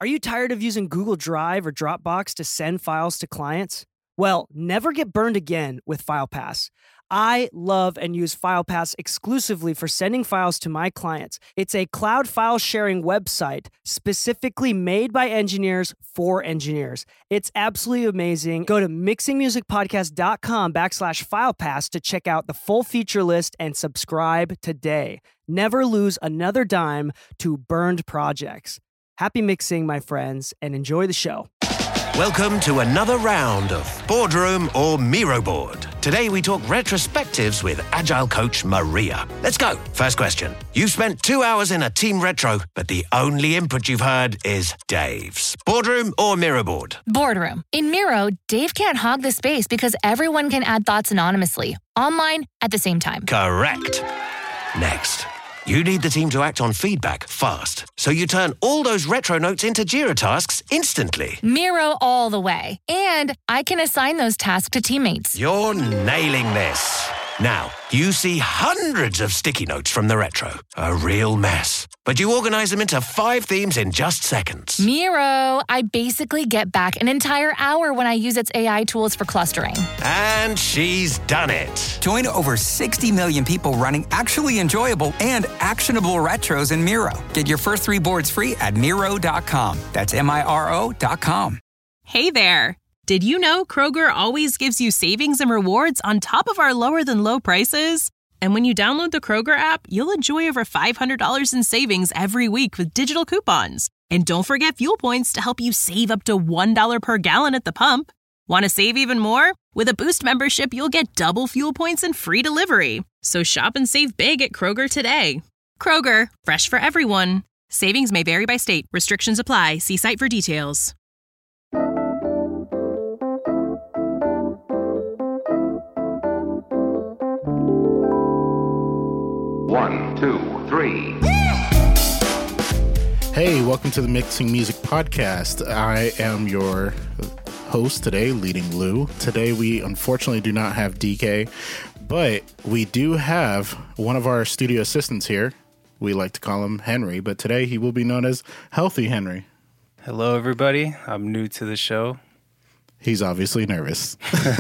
Are you tired of using Google Drive or Dropbox to send files to clients? Well, never get burned again with FilePass. I love and use FilePass exclusively for sending files to my clients. It's a cloud file sharing website specifically made by engineers for engineers. It's absolutely amazing. Go to mixingmusicpodcast.com/FilePass to check out the full feature list and subscribe today. Never lose another dime to burned projects. Happy mixing, my friends, and enjoy the show. Welcome to another round of Boardroom or Miro Board. Today we talk retrospectives with Agile coach Maria. Let's go. First question. You've spent 2 hours in a team retro, but the only input you've heard is Dave's. Boardroom or Miro Board? Boardroom. In Miro, Dave can't hog the space because everyone can add thoughts anonymously, online at the same time. Correct. Next. You need the team to act on feedback fast, so you turn all those retro notes into Jira tasks instantly. Miro all the way. And I can assign those tasks to teammates. You're nailing this. Now, you see hundreds of sticky notes from the retro. A real mess. But you organize them into 5 themes in just seconds. Miro, I basically get back an entire hour when I use its AI tools for clustering. And she's done it. Join over 60 million people running actually enjoyable and actionable retros in Miro. Get your first 3 boards free at Miro.com. That's Miro.com. Hey there. Did you know Kroger always gives you savings and rewards on top of our lower-than-low prices? And when you download the Kroger app, you'll enjoy over $500 in savings every week with digital coupons. And don't forget fuel points to help you save up to $1 per gallon at the pump. Want to save even more? With a Boost membership, you'll get double fuel points and free delivery. So shop and save big at Kroger today. Kroger, fresh for everyone. Savings may vary by state. Restrictions apply. See site for details. One, two, three. Hey, welcome to the Mixing Music Podcast. I am your host today, Leading Lou. Today we unfortunately do not have DK, but we do have one of our studio assistants here. We like to call him Henry, but today he will be known as Healthy Henry. Hello, everybody. I'm new to the show. He's obviously nervous.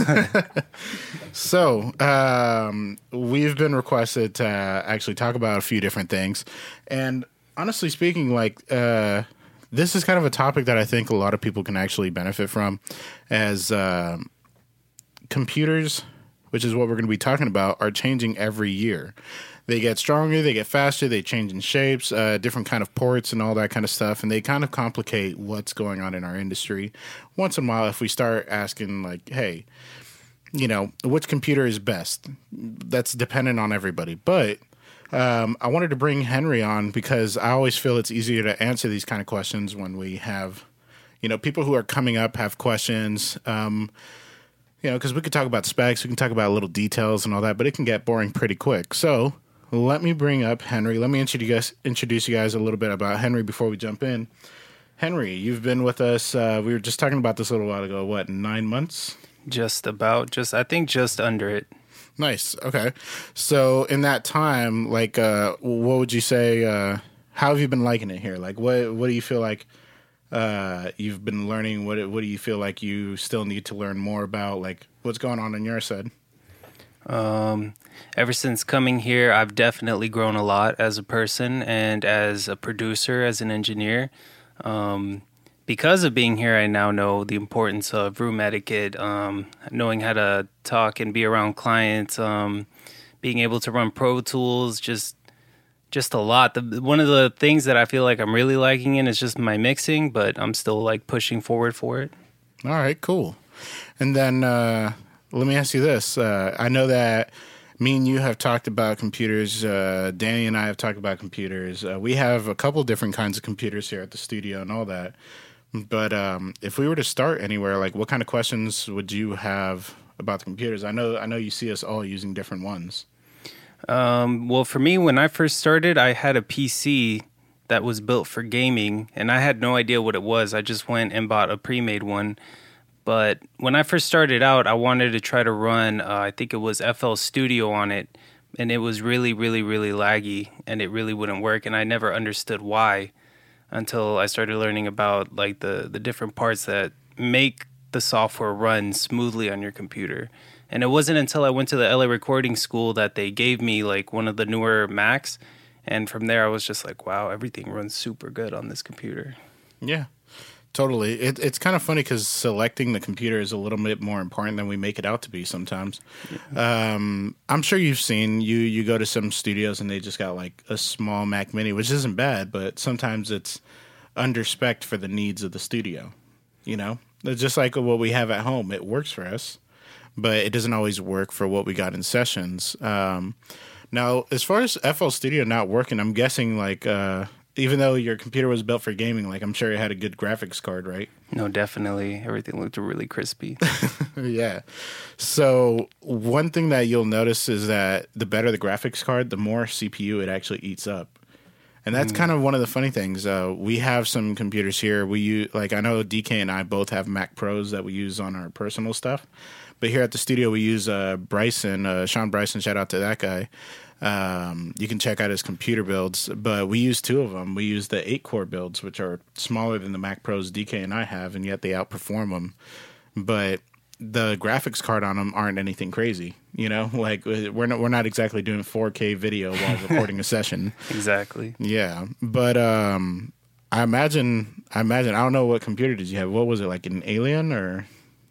So, we've been requested to actually talk about a few different things. And honestly speaking, this is kind of a topic that I think a lot of people can actually benefit from, as computers, which is what we're going to be talking about, are changing every year. They get stronger, they get faster, they change in shapes, different kind of ports and all that kind of stuff, and they kind of complicate what's going on in our industry. Once in a while, if we start asking, like, hey, which computer is best? That's dependent on everybody. But I wanted to bring Henry on because I always feel it's easier to answer these kind of questions when we have, people who are coming up have questions. Because we could talk about specs, we can talk about little details and all that, but it can get boring pretty quick. So let me bring up Henry. Let me introduce you guys a little bit about Henry before we jump in. Henry, you've been with us. We were just talking about this a little while ago. What, 9 months? I think just under it. Nice. Okay. So in that time, what would you say, how have you been liking it here? Like, what do you feel like you've been learning? What do you feel like you still need to learn more about? Like, what's going on your side? Ever since coming here, I've definitely grown a lot as a person and as a producer, as an engineer. Because of being here, I now know the importance of room etiquette, knowing how to talk and be around clients, being able to run Pro Tools, just a lot. One of the things that I feel like I'm really liking in is just my mixing, but I'm still pushing forward for it. All right, cool. And then let me ask you this. I know that me and you have talked about computers. Danny and I have talked about computers. We have a couple different kinds of computers here at the studio and all that. But if we were to start anywhere, what kind of questions would you have about the computers? I know you see us all using different ones. Well, for me, when I first started, I had a PC that was built for gaming, and I had no idea what it was. I just went and bought a pre-made one. But when I first started out, I wanted to try to run, I think it was FL Studio on it, and it was really, really, really laggy, and it really wouldn't work, and I never understood why. until I started learning about like the different parts that make the software run smoothly on your computer. And it wasn't until I went to the LA Recording School that they gave me like one of the newer Macs. And from there, I was just like, wow, everything runs super good on this computer. Yeah, totally. It's kind of funny because selecting the computer is a little bit more important than we make it out to be sometimes. Yeah. I'm sure you've seen, you go to some studios and they just got like a small Mac Mini, which isn't bad, but sometimes it's under-spec'd for the needs of the studio. You know, it's just like what we have at home. It works for us, but it doesn't always work for what we got in sessions. Now, as far as FL Studio not working, I'm guessing like even though your computer was built for gaming, like I'm sure it had a good graphics card, right? No, definitely. Everything looked really crispy. Yeah. So one thing that you'll notice is that the better the graphics card, the more CPU it actually eats up. And that's kind of one of the funny things. We have some computers here. We use, like I know DK and I both have Mac Pros that we use on our personal stuff. But here at the studio, we use Bryson, Sean Bryson, shout out to that guy. You can check out his computer builds, but we use two of them. We use the 8-core builds, which are smaller than the Mac Pros DK and I have, and yet they outperform them. But the graphics card on them aren't anything crazy, you know? Like we're not exactly doing 4K video while recording a session. Exactly. Yeah, but I imagine. I don't know what computer did you have. What was it, like an Alien or?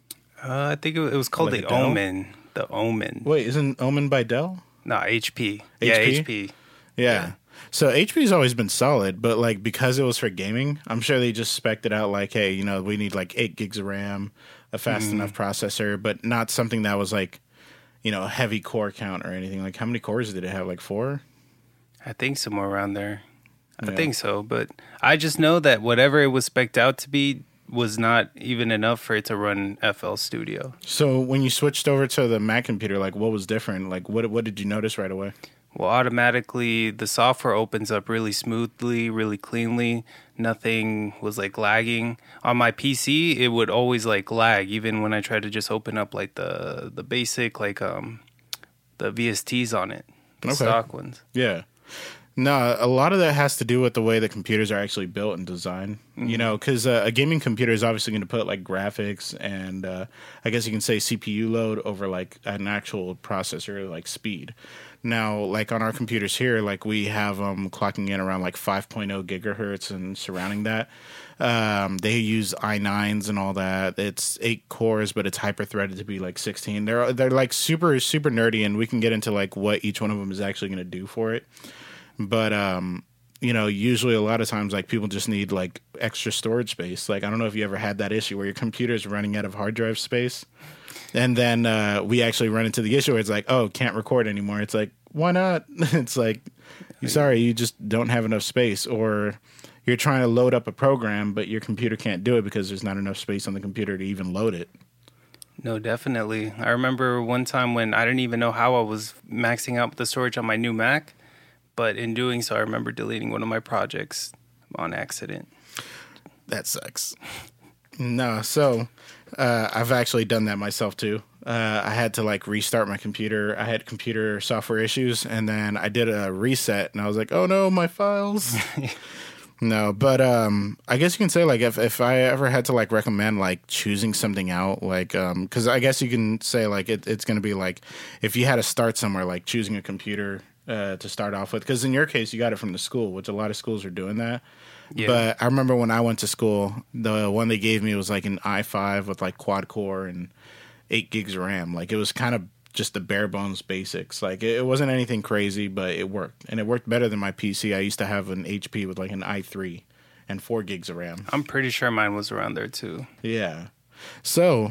I think it was called like the Omen. The Omen. Wait, isn't Omen by Dell? No, HP. Yeah, HP. Yeah. So HP's always been solid, but like because it was for gaming, I'm sure they just spec'd it out like, hey, you know, we need like 8 gigs of RAM, a fast enough processor, but not something that was like, you know, a heavy core count or anything. Like how many cores did it have? Like 4? I think somewhere around there. I think so, but I just know that whatever it was spec'd out to be was not even enough for it to run FL Studio. So when you switched over to the Mac computer, like what was different? Like what did you notice right away? Well, automatically the software opens up really smoothly, really cleanly. Nothing was like lagging. On my PC, it would always like lag, even when I tried to just open up like the basic like the VSTs on it, the stock ones. Yeah. No, a lot of that has to do with the way the computers are actually built and designed. You know, because a gaming computer is obviously going to put like graphics and I guess you can say CPU load over like an actual processor like speed. Now, like on our computers here, like we have them clocking in around like 5.0 gigahertz and surrounding that. They use i9s and all that. It's 8 cores, but it's hyper-threaded to be like 16. They're like super, super nerdy, and we can get into like what each one of them is actually going to do for it. But, you know, usually a lot of times, like, people just need, like, extra storage space. Like, I don't know if you ever had that issue where your computer's running out of hard drive space. And then we actually run into the issue where it's like, oh, can't record anymore. It's like, why not? It's like, sorry, you just don't have enough space. Or you're trying to load up a program, but your computer can't do it because there's not enough space on the computer to even load it. No, definitely. I remember one time when I didn't even know how I was maxing out the storage on my new Mac. But in doing so, I remember deleting one of my projects on accident. That sucks. No, so I've actually done that myself too. I had to like restart my computer. I had computer software issues, and then I did a reset, and I was like, "Oh no, my files." No, but I guess you can say like if I ever had to like recommend like choosing something out, like because I guess you can say like it's going to be like if you had to start somewhere, like choosing a computer. To start off with, because in your case you got it from the school, which a lot of schools are doing that. Yeah. But I remember when I went to school, the one they gave me was like an i5 with like quad core and 8 gigs of RAM. Like it was kind of just the bare bones basics. Like it wasn't anything crazy, but it worked, and it worked better than my PC. I used to have an HP with like an i3 and 4 gigs of RAM. I'm pretty sure mine was around there too. Yeah. So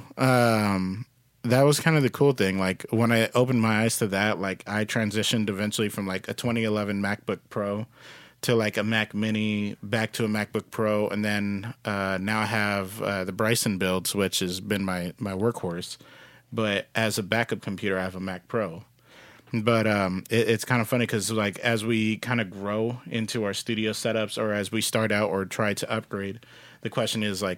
that was kind of the cool thing. Like when I opened my eyes to that, like I transitioned eventually from like a 2011 MacBook Pro to like a Mac Mini, back to a MacBook Pro, and then now I have the Bryson builds, which has been my workhorse. But as a backup computer, I have a Mac Pro. But it's kind of funny because like as we kind of grow into our studio setups, or as we start out or try to upgrade, the question is like,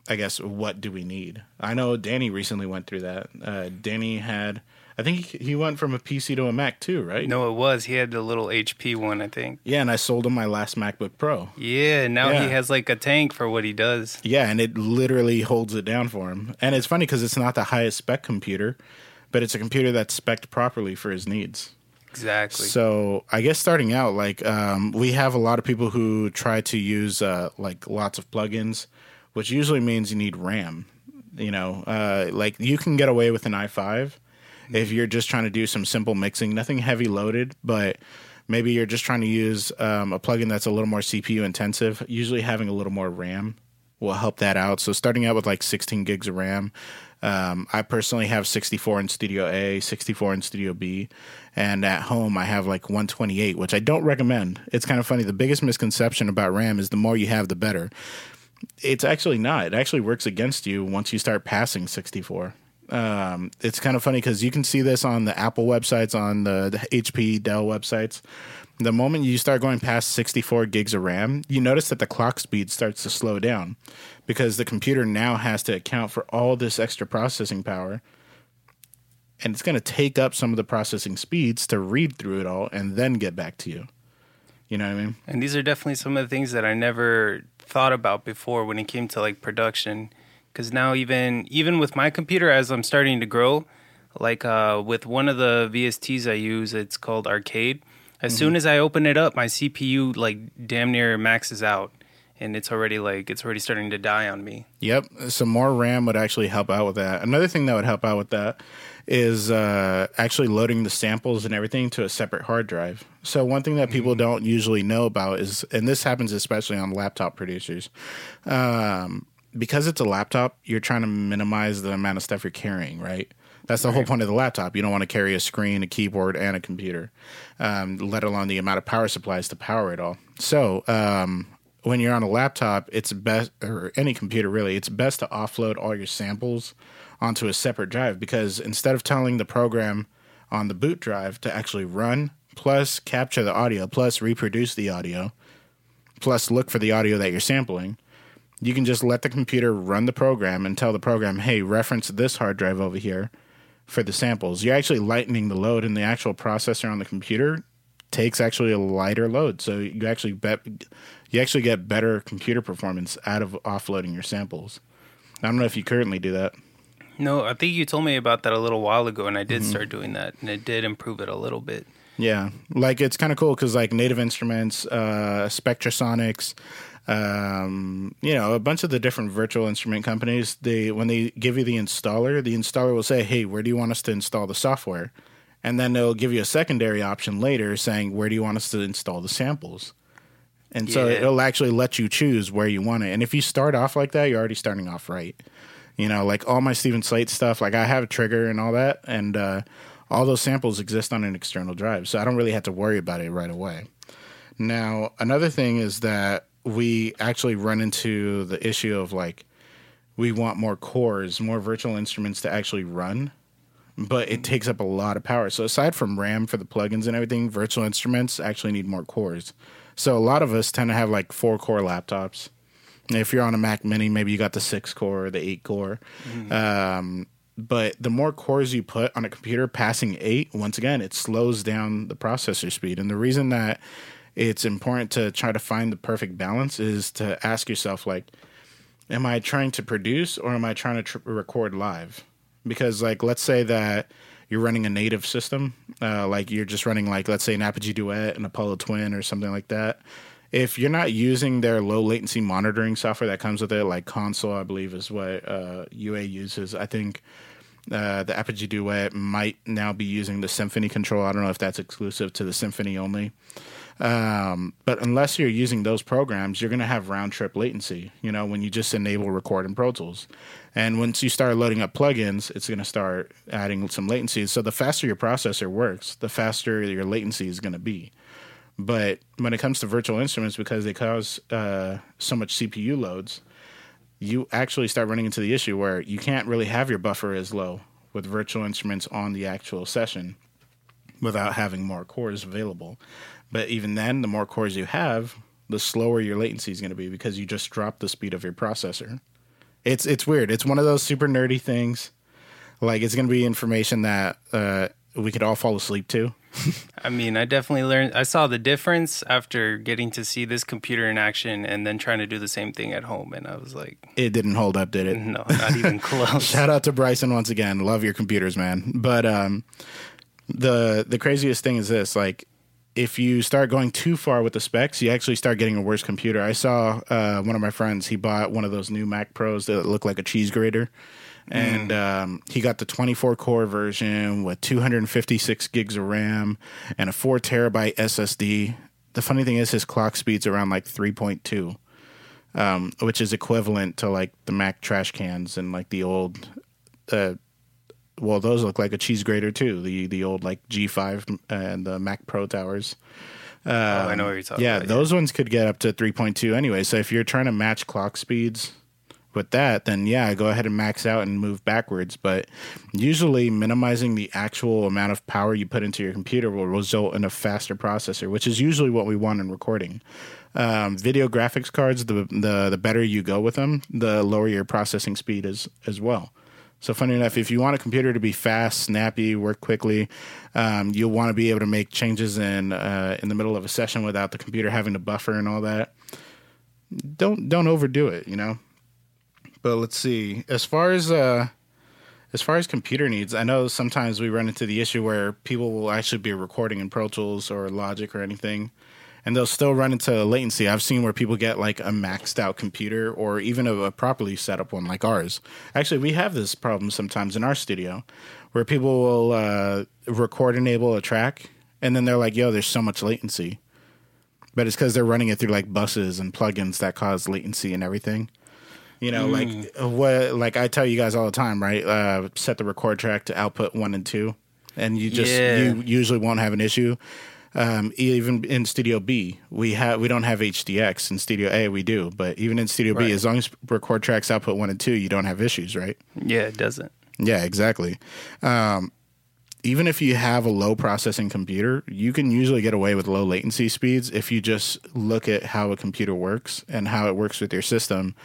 I guess, what do we need? I know Danny recently went through that. Danny had, I think he went from a PC to a Mac too, right? No, it was. He had the little HP one, I think. Yeah, and I sold him my last MacBook Pro. Yeah, now he has like a tank for what he does. Yeah, and it literally holds it down for him. And it's funny because it's not the highest spec computer, but it's a computer that's spec'd properly for his needs. Exactly. So I guess starting out, like we have a lot of people who try to use like lots of plugins, which usually means you need RAM. You know, like you can get away with an i5 if you're just trying to do some simple mixing, nothing heavy loaded, but maybe you're just trying to use a plugin that's a little more CPU intensive. Usually having a little more RAM will help that out. So starting out with like 16 gigs of RAM. I personally have 64 in Studio A, 64 in Studio B, and at home I have like 128, which I don't recommend. It's kind of funny. The biggest misconception about RAM is the more you have, the better. It's actually not. It actually works against you once you start passing 64. It's kind of funny because you can see this on the Apple websites, on the HP, Dell websites. The moment you start going past 64 gigs of RAM, you notice that the clock speed starts to slow down because the computer now has to account for all this extra processing power. And it's going to take up some of the processing speeds to read through it all and then get back to you. You know what I mean? And these are definitely some of the things that I never thought about before when it came to like production. Because now even with my computer, as I'm starting to grow, like with one of the VSTs I use, it's called Arcade. As soon as I open it up, my CPU like damn near maxes out, and it's already starting to die on me. Yep, some more RAM would actually help out with that. Another thing that would help out with that is actually loading the samples and everything to a separate hard drive. So one thing that people don't usually know about is, and this happens especially on laptop producers, because it's a laptop, you're trying to minimize the amount of stuff you're carrying, right? That's the whole point of the laptop. You don't want to carry a screen, a keyboard, and a computer, let alone the amount of power supplies to power it all. So when you're on a laptop, it's best, or any computer really, it's best to offload all your samples onto a separate drive, because instead of telling the program on the boot drive to actually run, plus capture the audio, plus reproduce the audio, plus look for the audio that you're sampling, you can just let the computer run the program and tell the program, hey, reference this hard drive over here for the samples. You're actually lightening the load, and the actual processor on the computer takes actually a lighter load. So you actually get better computer performance out of offloading your samples. I don't know if you currently do that. No, I think you told me about that a little while ago, and I did start doing that, and it did improve it a little bit. Yeah, like it's kind of cool because like Native Instruments, Spectrasonics, a bunch of the different virtual instrument companies, when they give you the installer will say, hey, where do you want us to install the software? And then they'll give you a secondary option later saying, where do you want us to install the samples? And so it'll actually let you choose where you want it. And if you start off like that, you're already starting off right. You know, like all my Steven Slate stuff, like I have a trigger and all that, and all those samples exist on an external drive. So I don't really have to worry about it right away. Now, another thing is that we actually run into the issue of like, we want more cores, more virtual instruments to actually run, but it takes up a lot of power. So aside from RAM for the plugins and everything, virtual instruments actually need more cores. So a lot of us tend to have like 4-core laptops. If you're on a Mac Mini, maybe you got the 6-core, the 8-core. But the more cores you put on a computer, passing 8, once again, it slows down the processor speed. And the reason that it's important to try to find the perfect balance is to ask yourself, like, am I trying to produce or am I trying to record live? Because, like, let's say that you're running a native system, like you're just running, like, let's say an Apogee Duet, an Apollo Twin or something like that. If you're not using their low latency monitoring software that comes with it, like Console, I believe is what UA uses. I think the Apogee Duet might now be using the Symphony control. I don't know if that's exclusive to the Symphony only. But unless you're using those programs, you're going to have round-trip latency, you know, when you just enable record in Pro Tools. And once you start loading up plugins, it's going to start adding some latency. So the faster your processor works, the faster your latency is going to be. But when it comes to virtual instruments, because they cause so much CPU loads, you actually start running into the issue where you can't really have your buffer as low with virtual instruments on the actual session without having more cores available. But even then, the more cores you have, the slower your latency is going to be because you just drop the speed of your processor. It's weird. It's one of those super nerdy things. Like, it's going to be information that we could all fall asleep to. I mean, I definitely learned. I saw the difference after getting to see this computer in action and then trying to do the same thing at home. And I was like, it didn't hold up, did it? No, not even close. Shout out to Bryson once again. Love your computers, man. But the craziest thing is this, like, if you start going too far with the specs, you actually start getting a worse computer. I saw one of my friends, he bought one of those new Mac Pros that look like a cheese grater. And he got the 24-core version with 256 gigs of RAM and a 4 terabyte SSD. The funny thing is his clock speed's around like 3.2, which is equivalent to like the Mac trash cans and like the old well, those look like a cheese grater too. The old like G5 and the Mac Pro towers. I know what you're talking about. Yeah, those ones could get up to 3.2 anyway. So if you're trying to match clock speeds with that, then yeah, go ahead and max out and move backwards. But usually minimizing the actual amount of power you put into your computer will result in a faster processor, which is usually what we want in recording. Video graphics cards, the better you go with them, the lower your processing speed is as well. So funny enough, if you want a computer to be fast, snappy, work quickly, you'll want to be able to make changes in the middle of a session without the computer having to buffer and all that. Don't overdo it, you know. But let's see. As far as computer needs, I know sometimes we run into the issue where people will actually be recording in Pro Tools or Logic or anything, and they'll still run into latency. I've seen where people get like a maxed out computer or even a properly set up one like ours. Actually, we have this problem sometimes in our studio where people will record enable a track and then they're like, yo, there's so much latency. But it's because they're running it through like buses and plugins that cause latency and everything. You know, like I tell you guys all the time, right? Set the record track to output 1 and 2, and you usually won't have an issue. Even in Studio B, we don't have HDX. In Studio A, we do, but even in Studio B, as long as record tracks output 1 and 2, you don't have issues, right? Yeah, it doesn't. Yeah, exactly. Even if you have a low processing computer, you can usually get away with low latency speeds if you just look at how a computer works and how it works with your system.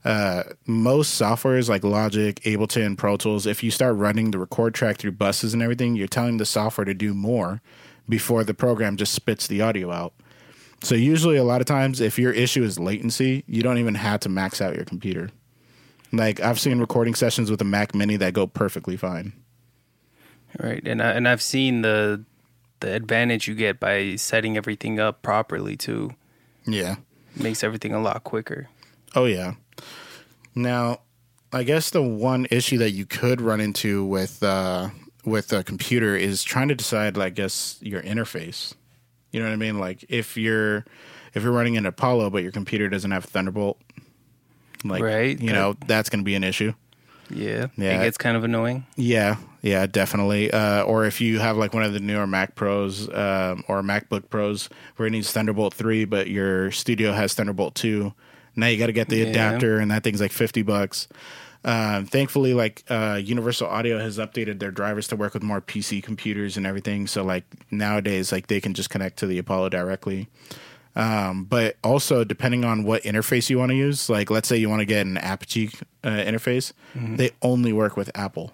Most softwares like Logic, Ableton, Pro Tools, if you start running the record track through buses and everything, you're telling the software to do more before the program just spits the audio out. So usually a lot of times if your issue is latency, you don't even have to max out your computer. Like I've seen recording sessions with a Mac Mini that go perfectly fine. Right, and I've seen the advantage you get by setting everything up properly too. Yeah, makes everything a lot quicker. Oh yeah. Now, I guess the one issue that you could run into with a computer is trying to decide, I guess, your interface. You know what I mean? Like if you're running an Apollo but your computer doesn't have Thunderbolt, like right, you know, that's going to be an issue. Yeah, it gets kind of annoying. Yeah, definitely. Or if you have like one of the newer Mac Pros or MacBook Pros where it needs Thunderbolt 3, but your studio has Thunderbolt 2, now you got to get the adapter, and that thing's like $50. Thankfully, like Universal Audio has updated their drivers to work with more PC computers and everything. So like nowadays, like they can just connect to the Apollo directly. But also, depending on what interface you want to use, like let's say you want to get an Apogee interface, they only work with Apple.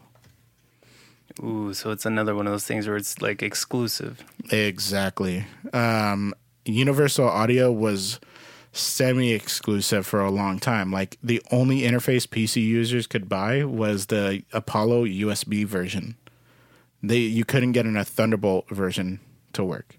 Ooh, so it's another one of those things where it's like exclusive. Exactly. Universal Audio was semi-exclusive for a long time. Like the only interface PC users could buy was the Apollo USB version. You couldn't get a Thunderbolt version to work.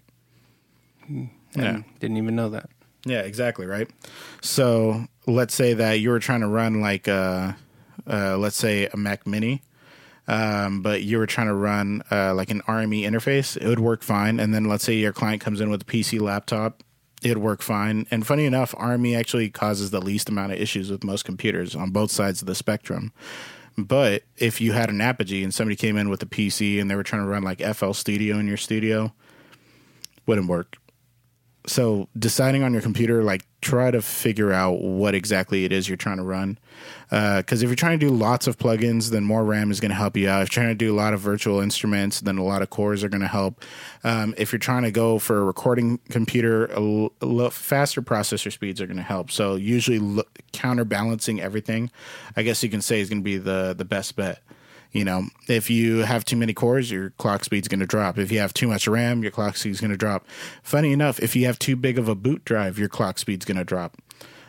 Yeah. Didn't even know that. Yeah, exactly, right? So let's say that you were trying to run like let's say a Mac Mini, but you were trying to run like an RME interface, it would work fine. And then let's say your client comes in with a PC laptop, it'd work fine. And funny enough, RME actually causes the least amount of issues with most computers on both sides of the spectrum. But if you had an Apogee and somebody came in with a PC and they were trying to run like FL Studio in your studio, wouldn't work. So deciding on your computer, like try to figure out what exactly it is you're trying to run. Because if you're trying to do lots of plugins, then more RAM is going to help you out. If you're trying to do a lot of virtual instruments, then a lot of cores are going to help. If you're trying to go for a recording computer, faster processor speeds are going to help. So usually counterbalancing everything, I guess you can say, is going to be the best bet. You know, if you have too many cores, your clock speed's going to drop. If you have too much RAM, your clock speed's going to drop. Funny enough, if you have too big of a boot drive, your clock speed's going to drop.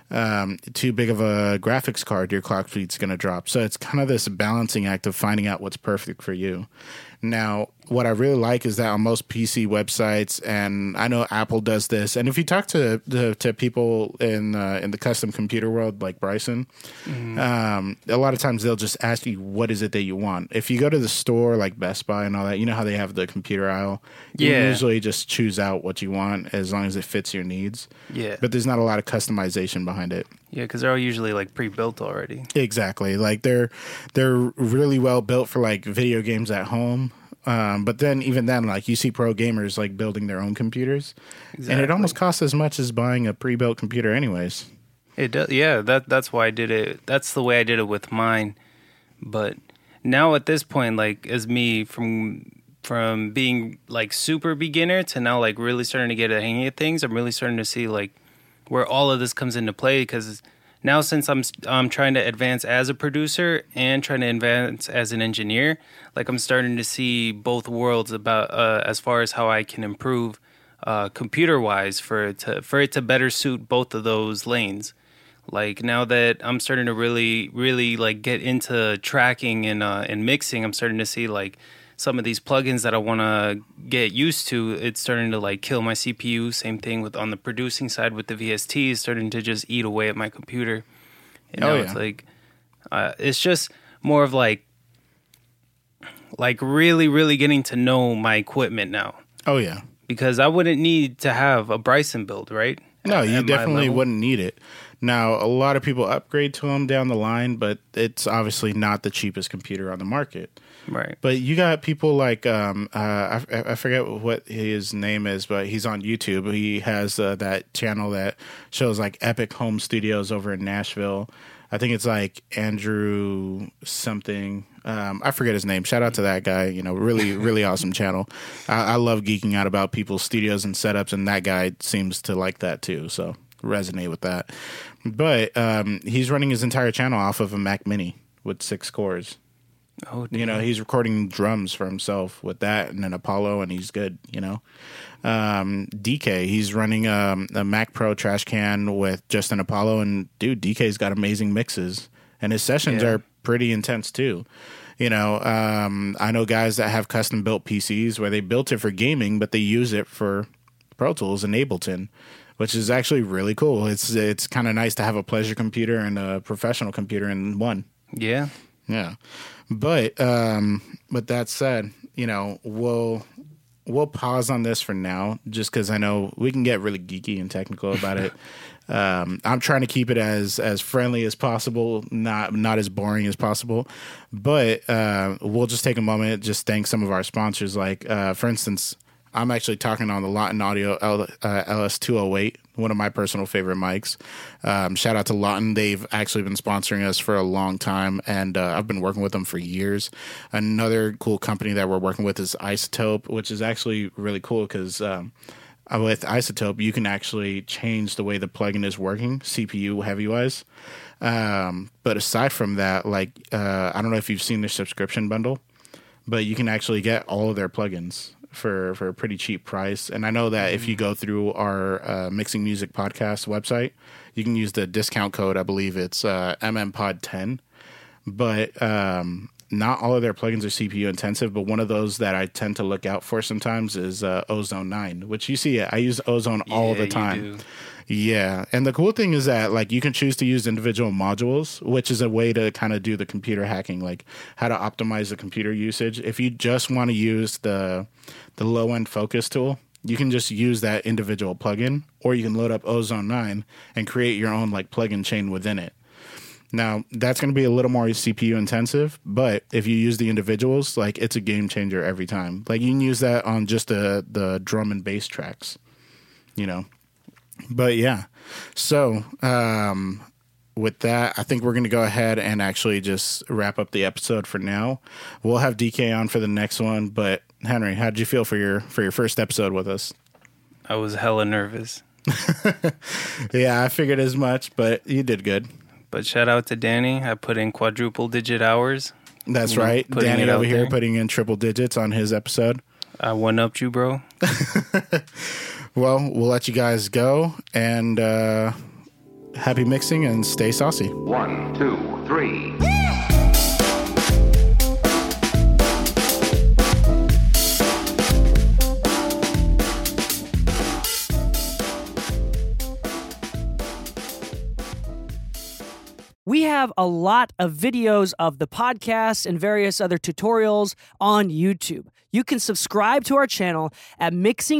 Too big of a graphics card, your clock speed's going to drop. So it's kind of this balancing act of finding out what's perfect for you. Now, what I really like is that on most PC websites, and I know Apple does this, and if you talk to people in the custom computer world, like Bryson, a lot of times they'll just ask you, what is it that you want? If you go to the store, like Best Buy and all that, you know how they have the computer aisle? You usually just choose out what you want as long as it fits your needs. Yeah. But there's not a lot of customization behind it. Yeah, because they're all usually like pre-built already. Exactly. Like they're really well built for like video games at home. But then even then, like you see pro gamers like building their own computers, and it almost costs as much as buying a pre-built computer anyways. It does. Yeah, that's why I did it. That's the way I did it with mine. But now at this point, like as me from being like super beginner to now like really starting to get a hang of things, I'm really starting to see like where all of this comes into play, because now since I'm trying to advance as a producer and trying to advance as an engineer, like I'm starting to see both worlds about as far as how I can improve computer wise for it to better suit both of those lanes. Like now that I'm starting to really like get into tracking and mixing, I'm starting to see like some of these plugins that I want to get used to, it's starting to like kill my CPU. Same thing with on the producing side with the VST, is starting to just eat away at my computer. And now it's like, it's just more of like really getting to know my equipment now. Oh yeah. Because I wouldn't need to have a Bryson build, right? No, you definitely wouldn't need it. Now, a lot of people upgrade to them down the line, but it's obviously not the cheapest computer on the market. Right. But you got people like, I forget what his name is, but he's on YouTube. He has that channel that shows like epic home studios over in Nashville. I think it's like Andrew something. I forget his name. Shout out to that guy. You know, really awesome channel. I love geeking out about people's studios and setups, and that guy seems to like that too. So resonate with that. But he's running his entire channel off of a Mac Mini with 6 cores. Oh, damn. You know, he's recording drums for himself with that and an Apollo, and he's good, you know. DK, he's running a Mac Pro trash can with just an Apollo, and dude, DK's got amazing mixes, and his sessions are pretty intense too. You know, I know guys that have custom built PCs where they built it for gaming, but they use it for Pro Tools and Ableton, which is actually really cool. It's kind of nice to have a pleasure computer and a professional computer in one. Yeah. Yeah. But that said, you know, we'll pause on this for now, just because I know we can get really geeky and technical about it. I'm trying to keep it as friendly as possible, not as boring as possible. But we'll just take a moment, just thank some of our sponsors. Like, for instance, I'm actually talking on the Lawton Audio LS208, one of my personal favorite mics. Shout out to Lawton. They've actually been sponsoring us for a long time, and I've been working with them for years. Another cool company that we're working with is iZotope, which is actually really cool because with iZotope, you can actually change the way the plugin is working, CPU heavy-wise. But aside from that, like I don't know if you've seen their subscription bundle, but you can actually get all of their plugins for a pretty cheap price. And I know that if you go through our Mixing Music podcast website, you can use the discount code. I believe it's MMPod10. But not all of their plugins are CPU intensive, but one of those that I tend to look out for sometimes is Ozone 9, which you see, I use Ozone all the time. You do. Yeah. And the cool thing is that like you can choose to use individual modules, which is a way to kind of do the computer hacking, like how to optimize the computer usage. If you just want to use the low end focus tool, you can just use that individual plugin, or you can load up Ozone 9 and create your own like plugin chain within it. Now, that's going to be a little more CPU intensive, but if you use the individuals, like it's a game changer every time. Like you can use that on just the drum and bass tracks, you know. But yeah, so with that, I think we're going to go ahead and actually just wrap up the episode for now. We'll have DK on for the next one. But Henry, how did you feel for your first episode with us? I was hella nervous. Yeah, I figured as much, but you did good. But shout out to Danny. I put in quadruple digit hours. That's right. Danny over here putting in triple digits on his episode. I one-upped you, bro. Well, we'll let you guys go, and happy mixing and stay saucy. 1, 2, 3. We have a lot of videos of the podcast and various other tutorials on YouTube. You can subscribe to our channel at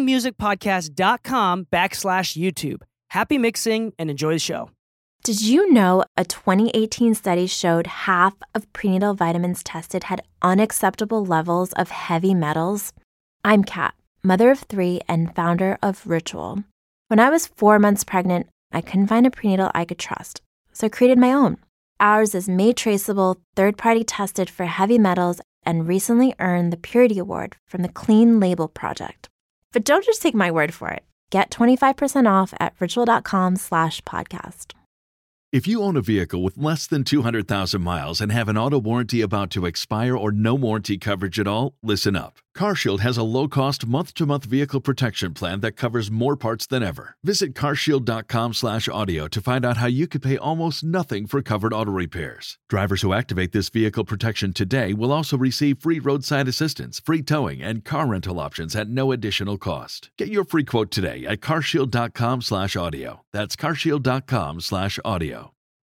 mixingmusicpodcast.com/YouTube. Happy mixing and enjoy the show. Did you know a 2018 study showed half of prenatal vitamins tested had unacceptable levels of heavy metals? I'm Kat, mother of 3 and founder of Ritual. When I was 4 months pregnant, I couldn't find a prenatal I could trust, so I created my own. Ours is made traceable, third-party tested for heavy metals, and recently earned the Purity Award from the Clean Label Project. But don't just take my word for it. Get 25% off at ritual.com/podcast. If you own a vehicle with less than 200,000 miles and have an auto warranty about to expire or no warranty coverage at all, listen up. CarShield has a low-cost month-to-month vehicle protection plan that covers more parts than ever. Visit carshield.com/audio to find out how you could pay almost nothing for covered auto repairs. Drivers who activate this vehicle protection today will also receive free roadside assistance, free towing, and car rental options at no additional cost. Get your free quote today at carshield.com/audio. That's carshield.com/audio.